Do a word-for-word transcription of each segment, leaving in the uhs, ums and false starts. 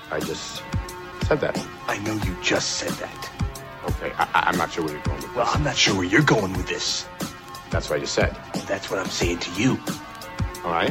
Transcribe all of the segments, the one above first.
I just said that. I know you just said that. Okay, I, I'm not sure where you're going with this. Well, I'm not sure where you're going with this. That's what I just said. That's what I'm saying to you. All right?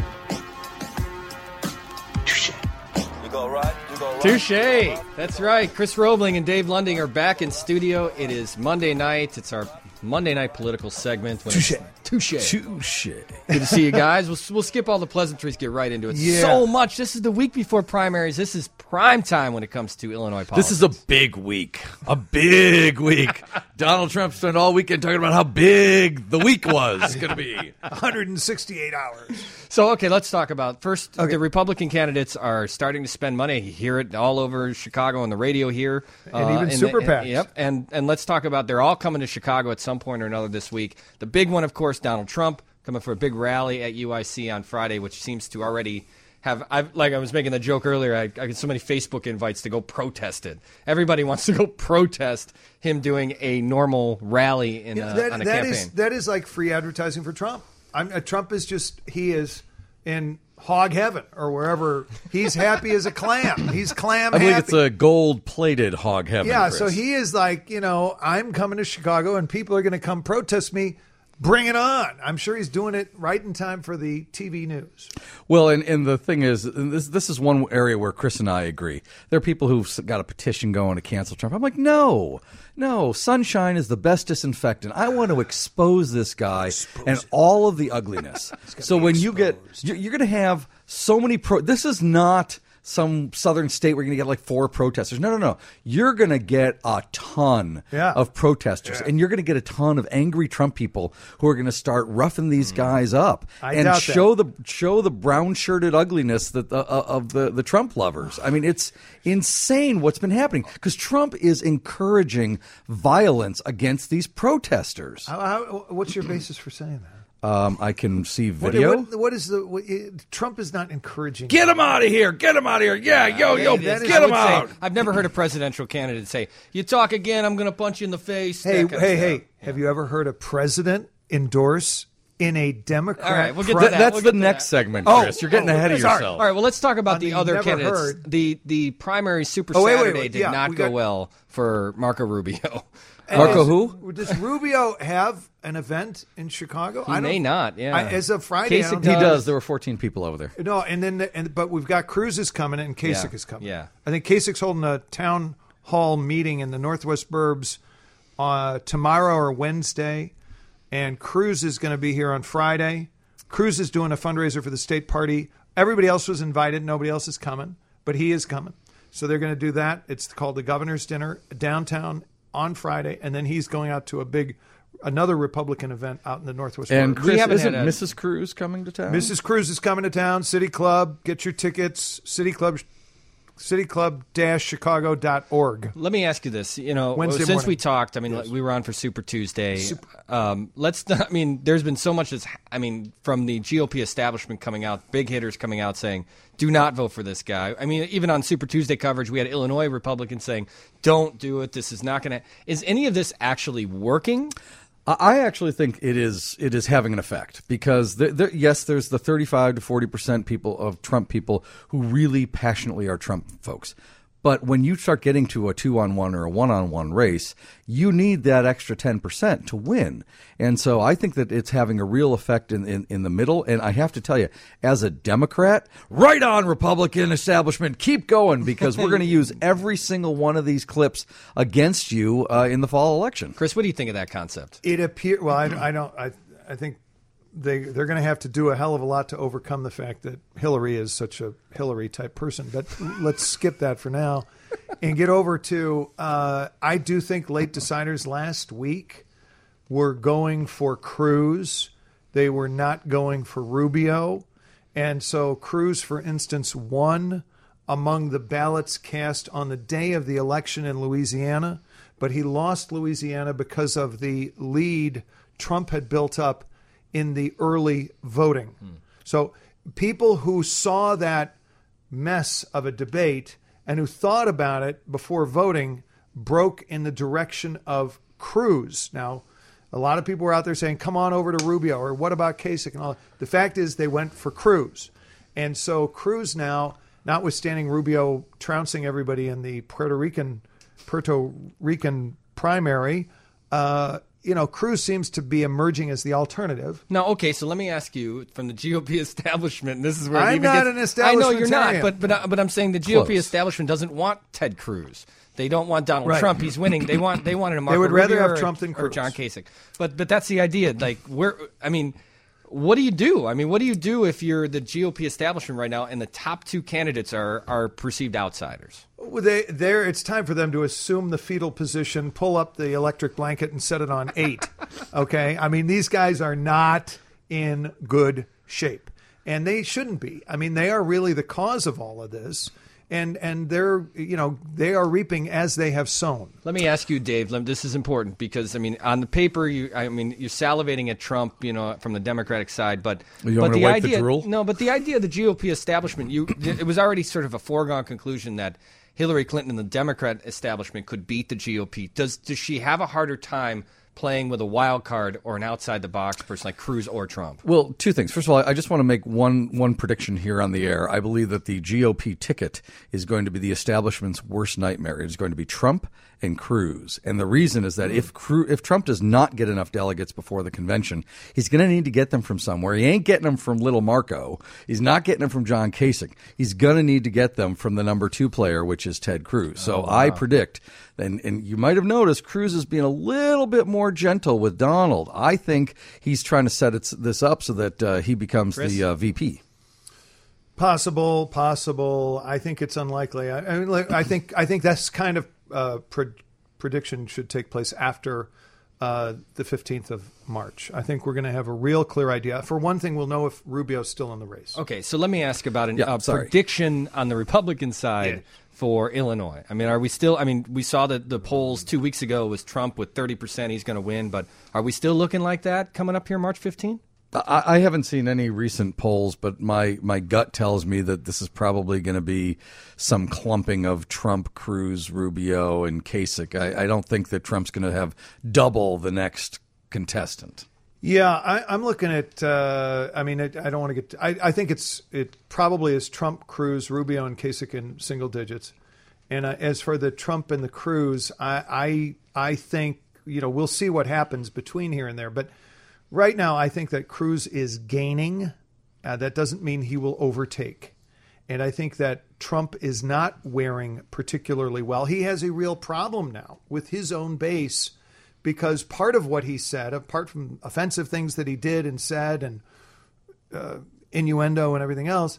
Touche. You go right, you go right. Touche. That's right. Chris Roebling and Dave Lunding are back in studio. It is Monday night. It's our Monday night political segment. Touche. Touche. Touche. Good to see you guys. We'll, we'll skip all the pleasantries, get right into it. Yeah. So much. This is the week before primaries. This is prime time when it comes to Illinois politics. This is a big week. A big week. Donald Trump spent all weekend talking about how big the week was going to be. one hundred sixty-eight hours. So, okay, let's talk about first. Okay. The Republican candidates are starting to spend money. You hear it all over Chicago on the radio here, And even in super the, PACs. and, Yep, and and let's talk about they're all coming to Chicago at some point or another this week. The big one, of course, Donald Trump coming for a big rally at U I C on Friday, which seems to already have. I've, like I was making the joke earlier, I, I get so many Facebook invites to go protest it. Everybody wants to go protest him doing a normal rally in Yeah, a, that, on a that campaign. is that is like free advertising for Trump. I'm, uh, Trump is just he is in hog heaven or wherever. He's happy as a clam. He's clam I believe happy. it's a gold-plated hog heaven, yeah, Chris. so he is like, you know, I'm coming to Chicago and people are going to come protest me. Bring it on. I'm sure he's doing it right in time for the T V news. Well, and, and the thing is, and this this is one area where Chris and I agree. There are people who've got a petition going to cancel Trump. I'm like, no, no. Sunshine is the best disinfectant. I want to expose this guy and all of the ugliness. So when you get, you're, you're going to have so many pro. This is not some southern state where you're going to get like four protesters. No, no, no. You're going to get a ton Yeah. of protesters, and you're going to get a ton of angry Trump people who are going to start roughing these guys up I and doubt that. show the show the brown shirted ugliness that the, uh, of the the Trump lovers. I mean, it's insane what's been happening because Trump is encouraging violence against these protesters. How, how, what's your basis for saying that? Um, I can see What- video. What, what is the what, Trump is not encouraging? Get him out of here! Get him out of here! Yeah, yo, yo, that is- get I him would out! say, I've never heard a presidential candidate say, "You talk again, I'm going to punch you in the face." Hey, that kind of hey, stuff. hey! Have you ever heard a president endorse in a Democrat? All right, we'll get to Th- that. that's We'll the get to next that. segment, Oh, Chris. You're getting oh, ahead of sorry. yourself. All right, well, let's talk about On the, the other never candidates. heard. The the primary Super Oh, wait, wait, Saturday wait. did Yeah, not we go got- well for Marco Rubio. And Marco does- who? Does Rubio have an event in Chicago? He I don't- may not, yeah. I, as of Friday, I Kasich don't He know. does. There were fourteen people over there. No, and then the, and but we've got Cruz is coming and Kasich Yeah, is coming. yeah. I think Kasich's holding a town hall meeting in the Northwest Burbs uh, tomorrow or Wednesday, and Cruz is going to be here on Friday. Cruz is doing a fundraiser for the state party. Everybody else was invited. Nobody else is coming, but he is coming. So they're going to do that. It's called the Governor's Dinner downtown on Friday, and then he's going out to a big, another Republican event out in the Northwest And Burbs. Chris, haven't isn't had a- Missus Cruz coming to town? Missus Cruz is coming to town. City Club. Get your tickets. City Club. cityclub dash chicago dot org. Let me ask you this. You know, Wednesday since morning. we talked, I mean, we were on for Super Tuesday. Um, let's. I mean, there's been so much that's. I mean, from the G O P establishment coming out, big hitters coming out saying, "Do not vote for this guy." I mean, even on Super Tuesday coverage, we had Illinois Republicans saying, "Don't do it. This is not going to." Is any of this actually working? I actually think it is it is having an effect because there, there, yes, there's the thirty-five to forty percent people of Trump people who really passionately are Trump folks. But when you start getting to a two-on-one or a one-on-one race, you need that extra ten percent to win. And so I think that it's having a real effect in, in, in the middle. And I have to tell you, as a Democrat, right on, Republican establishment, keep going, because we're going to use every single one of these clips against you uh, in the fall election. Chris, what do you think of that concept? It appear well. I, I don't. I I think they they're going to have to do a hell of a lot to overcome the fact that Hillary is such a Hillary type person. But let's skip that for now and get over to. Uh, I do think late deciders last week were going for Cruz. They were not going for Rubio, and so Cruz, for instance, won among the ballots cast on the day of the election in Louisiana, but he lost Louisiana because of the lead Trump had built up in the early voting. Hmm. So people who saw that mess of a debate and who thought about it before voting broke in the direction of Cruz. Now, a lot of people were out there saying, come on over to Rubio, or what about Kasich and all. The fact is they went for Cruz. And so Cruz now notwithstanding Rubio trouncing everybody in the Puerto Rican Puerto Rican primary, uh, you know, Cruz seems to be emerging as the alternative. Now, okay, so let me ask you, from the G O P establishment, and this is where it I'm even not gets, an I know you're not, establishmentarian. but but uh, but I'm saying the G O P Close. establishment doesn't want Ted Cruz. They don't want Donald Right. Trump. He's winning. They want they wanted a Marco would rather Rubio have or, Trump than or Cruz. John Kasich. But but that's the idea. Like, where I mean. What do you do? I mean, what do you do if you're the G O P establishment right now and the top two candidates are, are perceived outsiders? Well, They, there, it's time for them to assume the fetal position, pull up the electric blanket, and set it on eight. Okay, I mean, these guys are not in good shape, and they shouldn't be. I mean, they are really the cause of all of this, and and they're you know they are reaping as they have sown. Let me ask you, Dave. lem- This is important because I mean, on the paper, you I mean, you're salivating at Trump, you know, from the Democratic side, but You but want me the to wipe the idea, drool? no, but the idea of the G O P establishment, you it was already sort of a foregone conclusion that Hillary Clinton and the Democrat establishment could beat the G O P. Does does she have a harder time playing with a wild card or an outside the box person like Cruz or Trump? Well, two things. First of all, I just want to make one one prediction here on the air. I believe that the G O P ticket is going to be the establishment's worst nightmare. It is going to be Trump and Cruz. And the reason is that if Cru- if Trump does not get enough delegates before the convention, he's going to need to get them from somewhere. He ain't getting them from Little Marco. He's not getting them from John Kasich. He's going to need to get them from the number two player, which is Ted Cruz. So Oh, wow. I predict, and, and you might have noticed, Cruz is being a little bit more gentle with Donald. I think he's trying to set it, this up so that uh, he becomes Chris? the uh, V P. Possible, possible. I think it's unlikely. I, I mean, like, I think I think that's kind of uh, pre- prediction should take place after uh, the fifteenth of March. I think we're going to have a real clear idea. For one thing, we'll know if Rubio's still in the race. Okay, so let me ask about a Yeah, uh, sorry. prediction on the Republican side Yeah. for Illinois. I mean, are we still? I mean, we saw that the polls two weeks ago was Trump with thirty percent. He's going to win, but are we still looking like that coming up here March fifteenth? I, I haven't seen any recent polls, but my, my gut tells me that this is probably going to be some clumping of Trump, Cruz, Rubio, and Kasich. I, I don't think that Trump's going to have double the next contestant. Yeah, I, I'm looking at. Uh, I mean, it, I don't want to get. I, I think it's it probably is Trump, Cruz, Rubio, and Kasich in single digits. And uh, as for the Trump and the Cruz, I, I I think you know we'll see what happens between here and there. But right now, I think that Cruz is gaining. Uh, that doesn't mean he will overtake. And I think that Trump is not wearing particularly well. He has a real problem now with his own base. Because part of what he said, apart from offensive things that he did and said and uh, innuendo and everything else,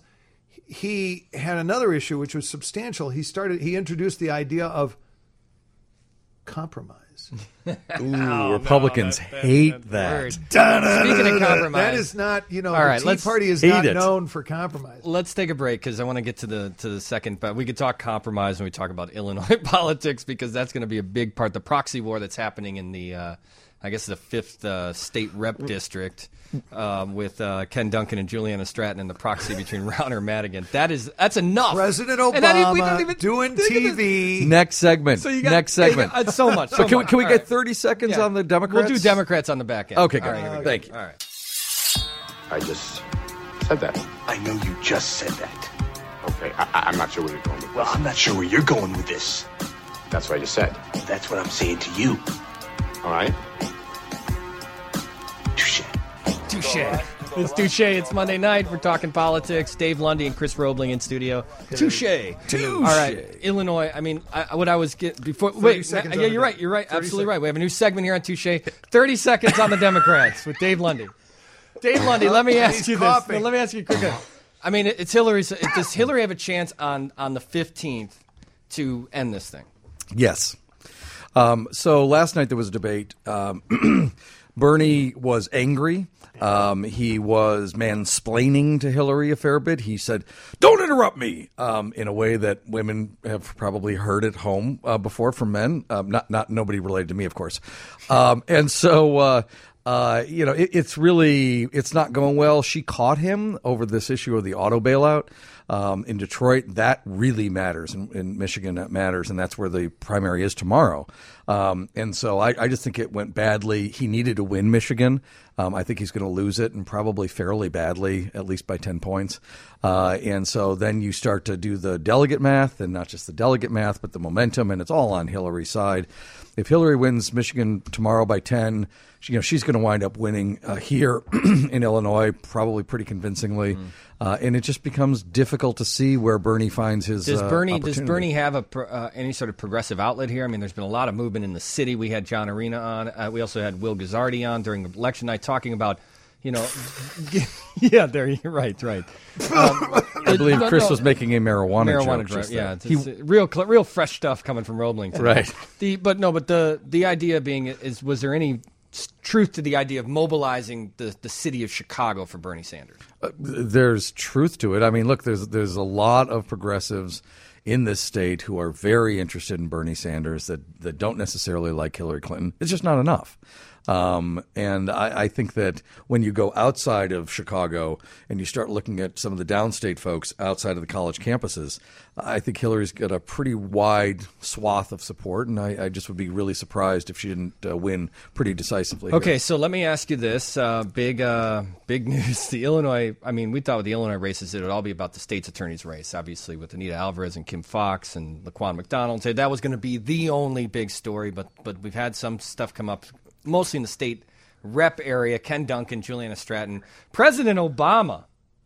he had another issue which was substantial. He started. He introduced the idea of compromise. Ooh, Republicans hate that. Word. Speaking of compromise, That is not, you know, All the right, Tea let's Party is hate not it. known for compromise. let's take a break because I want to get to the to the second. But we could talk compromise when we talk about Illinois politics because that's going to be a big part. The proxy war that's happening in the, uh, I guess, the fifth uh, state rep district um, with uh, Ken Duncan and Juliana Stratton and the proxy between Rauner and Madigan. That is that's enough. President And I didn't- we didn't Obama even doing think of T this. V. Next segment. So you got Next segment. you got- uh, so much. So so can we, much. can we All get right. thirty seconds Yeah. on the Democrats? We'll do Democrats on the back end. Okay, good. All right, here we go. Thank you. All right. I just said that. I know you just said that. Okay, I, I- I'm not sure where you're going with Well, this. I'm not sure where you're going with this. That's what I just said. That's what I'm saying to you. All right? Touche. Touche. It's Touche. It's Monday night. We're talking politics. Dave Lundy and Chris Roebling in studio. Touche. All right. Illinois. I mean, I, what I was get before. Wait. seconds Yeah, on the you're right. Dem- You're right. thirty Absolutely seconds. right. We have a new segment here on Touche. thirty seconds on the Democrats with Dave Lundy. Dave Lundy, let me ask He's you coughing. this. Let me ask you quickly. I mean, it's Hillary's. Does Hillary have a chance on, on the fifteenth to end this thing? Yes. Um, so last night there was a debate. Um, Bernie was angry. Um, he was mansplaining to Hillary a fair bit. He said, "Don't interrupt me," um, in a way that women have probably heard at home uh, before from men. Um, not, not nobody related to me, of course. Um, and so, uh, uh, you know, it, it's really it's not going well. She caught him over this issue of the auto bailout. Um, in Detroit, that really matters. In, in Michigan, that matters, and that's where the primary is tomorrow. Um, and so I, I just think it went badly. He needed to win Michigan. Um, I think he's going to lose it, and probably fairly badly, at least by ten points. Uh, and so then you start to do the delegate math, and not just the delegate math, but the momentum, and it's all on Hillary's side. If Hillary wins Michigan tomorrow by ten, she, you know, she's going to wind up winning uh, here in Illinois, probably pretty convincingly. Mm. Uh, and it just becomes difficult to see where Bernie finds his does uh, Bernie Does opportunity. Bernie have a pro- uh, any sort of progressive outlet here? I mean, there's been a lot of movement in the city. We had John Arena on. Uh, we also had Will Guzzardi on during election night talking about, you know, yeah, there you're right, right. Um, I believe no, Chris no, was making a marijuana, marijuana joke. joke. Just Yeah, there. it's, He- it's real, cl- real fresh stuff coming from Roebling today. Right. The but no, but the the idea being is, was there any s- truth to the idea of mobilizing the the city of Chicago for Bernie Sanders? Uh, there's truth to it. I mean, look, there's there's a lot of progressives in this state who are very interested in Bernie Sanders that, that don't necessarily like Hillary Clinton. It's just not enough. Um, and I, I think that when you go outside of Chicago and you start looking at some of the downstate folks outside of the college campuses, I think Hillary's got a pretty wide swath of support, and I, I just would be really surprised if she didn't uh, win pretty decisively. Okay, here. so let me ask you this: uh, big, uh, big news. The Illinois. I mean, we thought with the Illinois races, it would all be about the state's attorney's race. Obviously, with Anita Alvarez and Kim Foxx and Laquan McDonald, so that was going to be the only big story. But but we've had some stuff come up, mostly in the state rep area. Ken Duncan, Juliana Stratton, President Obama.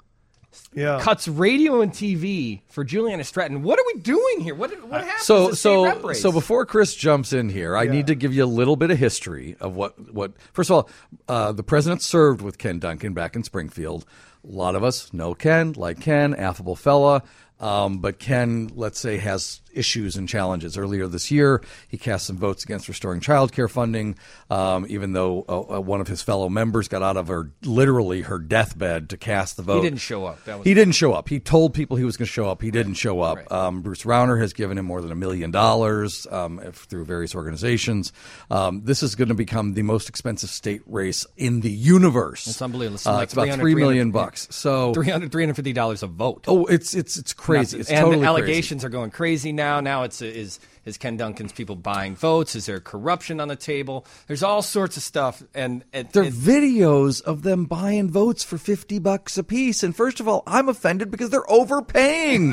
Yeah. Cuts radio and T V for Juliana Stratton. What are we doing here? What what happened? So to the state rep so race? so before Chris jumps in here, I Yeah. need to give you a little bit of history of what what. First of all, uh, the president served with Ken Duncan back in Springfield. A lot of us know Ken, like Ken, affable fella. Um, but Ken, let's say, has issues and challenges. Earlier this year, he cast some votes against restoring child care funding, um, even though uh, uh, one of his fellow members got out of her, literally her deathbed to cast the vote. He didn't show up. That was He didn't show up. He told people he was going to show up. He didn't show up. Right. Um, Bruce Rauner has given him more than a million dollars um, through various organizations. Um, this is going to become the most expensive state race in the universe. It's unbelievable. It's Uh, like it's about three hundred, three million three hundred bucks. So three hundred, three hundred fifty dollars a vote. oh, it's it's it's crazy. Nothing. It's and totally the crazy. allegations are going crazy now. Now it's is is Ken Duncan's people buying votes? Is there corruption on the table? There's all sorts of stuff, and it, There are it, videos of them buying votes for fifty bucks a piece. And first of all, I'm offended because they're overpaying.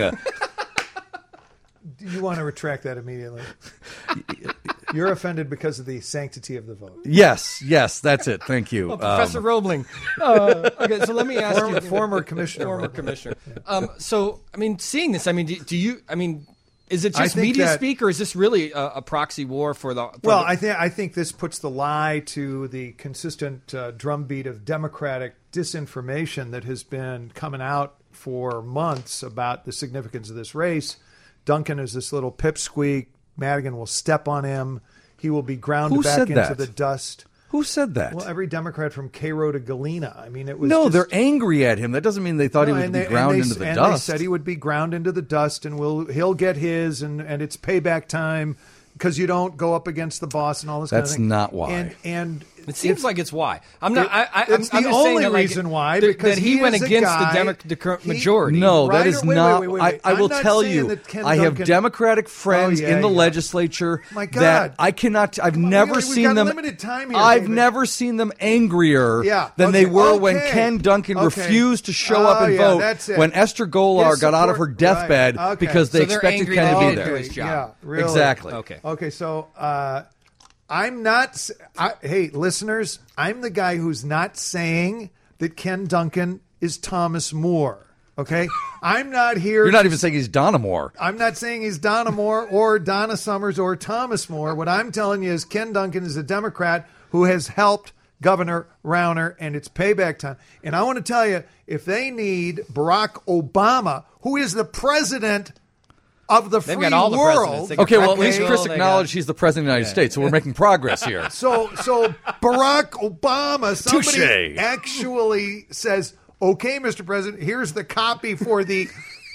You want to retract that immediately. You're offended because of the sanctity of the vote. yes, yes, that's it. Thank you. Oh, Professor Um, Roebling. Uh, okay, so let me ask Former, you, former commissioner. former Roebling. commissioner. Um, so, I mean, seeing this, I mean, do, do you? I mean, is it I just think media that- speak, or is this really a, a proxy war for the? For Well, the, I think I think this puts the lie to the consistent uh, drumbeat of Democratic disinformation that has been coming out for months about the significance of this race. Duncan is this little pipsqueak. Madigan will step on him. He will be ground Who back said into that? the dust. Who said that? Well, every Democrat from Cairo to Galena. I mean, it was no, just, they're angry at him. That doesn't mean they thought No, he would and be they- and ground they- into the and dust. They said he would be ground into the dust, and will he'll get his, and, and it's payback time because you don't go up against the boss and all this. That's kind of thing. not why. And, and it seems if- like it's why. I'm not. It- I, I, it's I'm, I'm the just saying only that, like, reason why, that- because that he, he went is a against guy- the, Demo- the current he- majority. No, Right that is or- wait, not. wait, wait, I, wait. I will I'm not tell saying you, that Ken I have Duncan- Democratic friends Oh, yeah, in the yeah. legislature My God. that I cannot. I've on, never we- we've seen got them. limited time here, I've David. never seen them angrier Yeah, than they okay, were when okay, Ken Duncan okay. refused to show up Oh, and yeah, vote. that's it. When Esther Golar His got out of her support- deathbed right, okay. because they So they're expected angry Ken that to he be didn't there. do his job. Yeah, really. Exactly. Okay. Okay, so uh, I'm not. s- I, hey, listeners, I'm the guy who's not saying that Ken Duncan is Thomas More. Okay, I'm not here. You're not to even saying he's Donna Moore. I'm not saying he's Donna Moore or Donna Summers or Thomas More. What I'm telling you is Ken Duncan is a Democrat who has helped Governor Rauner, and it's payback time. And I want to tell you, if they need Barack Obama, who is the president of the They've free got all the presidents. world. They got Okay, well, at least Okay. Chris They got- acknowledged he's the president of the United States, so we're making progress here. So, so Barack Obama, somebody Touche. actually says, "Okay, Mister President, here's the copy for the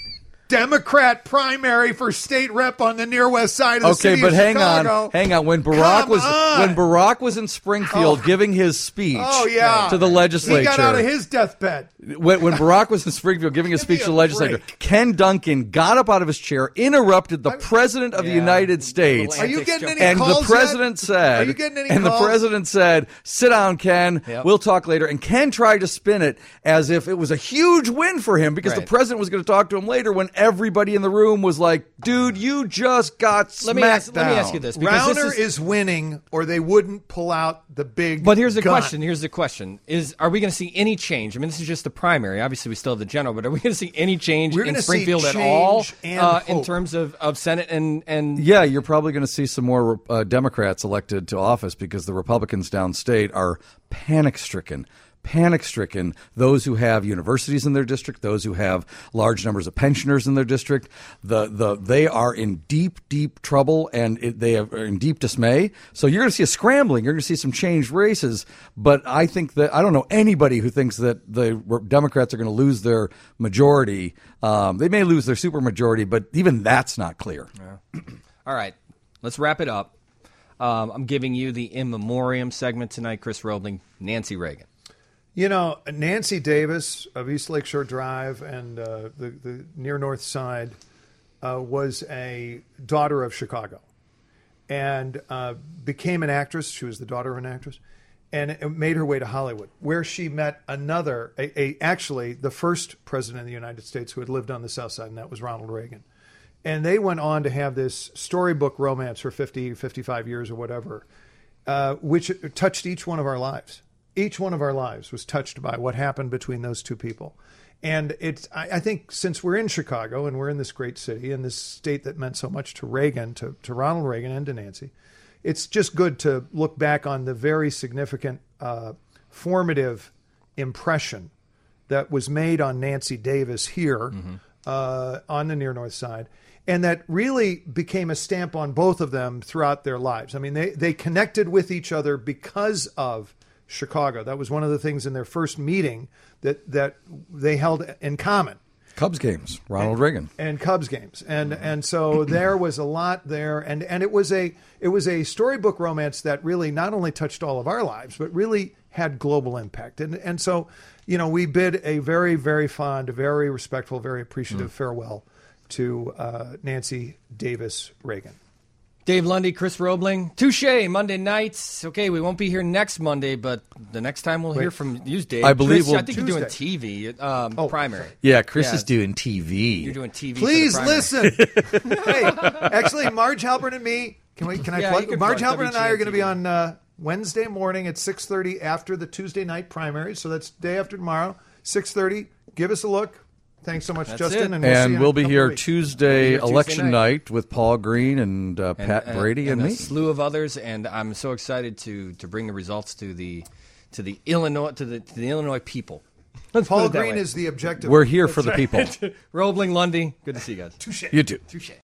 Democrat primary for state rep on the near west side of the Okay, city but of hang Chicago. on, hang on. When Barack Come was on. when Barack was in Springfield Oh. giving his speech Oh, yeah. to the legislature, He got out of his deathbed. when, when Barack was in Springfield giving his Give me speech to a the legislature, break. Ken Duncan got up out of his chair, interrupted the president of the Yeah. United States. Are you getting any And calls the president yet? said, Are you getting any and calls? the president said, "Sit down, Ken. Yep. We'll talk later." And Ken tried to spin it as if it was a huge win for him because the Right. president was going to talk to him later. When everybody in the room was like, "Dude, you just got smacked Let me ask, down." let me ask you this. because Rauner this is, winning, or they wouldn't pull out the big. But here's the gun. question. Here's the question: Is are we going to see any change? I mean, this is just the primary. Obviously, we still have the general, but are we going to see any change We're in gonna see Springfield at change all and uh, in hope. terms of, of Senate and and Yeah, you're probably going to see some more uh, Democrats elected to office because the Republicans downstate are panic-stricken. Panic-stricken, those who have universities in their district, those who have large numbers of pensioners in their district, the the they are in deep, deep trouble, and it, they are in deep dismay. So you're going to see a scrambling. You're going to see some changed races. But I think that I don't know anybody who thinks that the Democrats are going to lose their majority. Um, they may lose their supermajority, but even that's not clear. All right, let's wrap it up. Um, I'm giving you the in memoriam segment tonight. Chris Roebling, Nancy Reagan. You know, Nancy Davis of East Lakeshore Drive and uh, the, the near north side uh, was a daughter of Chicago and uh, became an actress. She was the daughter of an actress and it made her way to Hollywood, where she met another, a, a, actually the first president of the United States who had lived on the South Side, and that was Ronald Reagan. And they went on to have this storybook romance for fifty, fifty-five years or whatever, uh, which touched each one of our lives. Each one of our lives was touched by what happened between those two people. And it's, I, I think since we're in Chicago and we're in this great city and this state that meant so much to Reagan, to, to Ronald Reagan and to Nancy, it's just good to look back on the very significant, uh, formative impression that was made on Nancy Davis here mm-hmm. uh, on the near north side. And that really became a stamp on both of them throughout their lives. I mean, they, they connected with each other because of Chicago. That was one of the things in their first meeting that, that they held in common. Cubs games, Ronald and, Reagan, and Cubs games, and and so there was a lot there, and and it was a it was a storybook romance that really not only touched all of our lives, but really had global impact. And and so, you know, we bid a very very fond, very respectful, very appreciative mm. farewell to uh, Nancy Davis Reagan. Dave Lundy, Chris Roebling, touche, Monday nights. Okay, we won't be here next Monday, but the next time we'll Wait. hear from you, Dave. I believe Chris, we'll- I think you're doing Tuesday. T V, um, Oh, primary. Yeah, Chris Yeah. is doing T V. You're doing T V. Please for the primary. listen. Hey, actually, Marge Halpern and me. Can we? Can I Yeah, plug? you can Marge plug Halpern and I are going to be W G N T V. on uh, Wednesday morning at six thirty after the Tuesday night primary. So that's day after tomorrow, six thirty. Give us a look. Thanks so much, That's Justin. it. And we'll, see And you in we'll a be couple here weeks. Tuesday, We'll be here Tuesday election night. night with Paul Green and uh, Pat and, Brady and, and me. a slew of others, and I'm so excited to to bring the results to the to the Illinois to the to the Illinois people. Let's put Paul it that Green way. is the objective. We're here for the people. Roebling, Lundy. Good to see you guys. Touche. You too. Touche.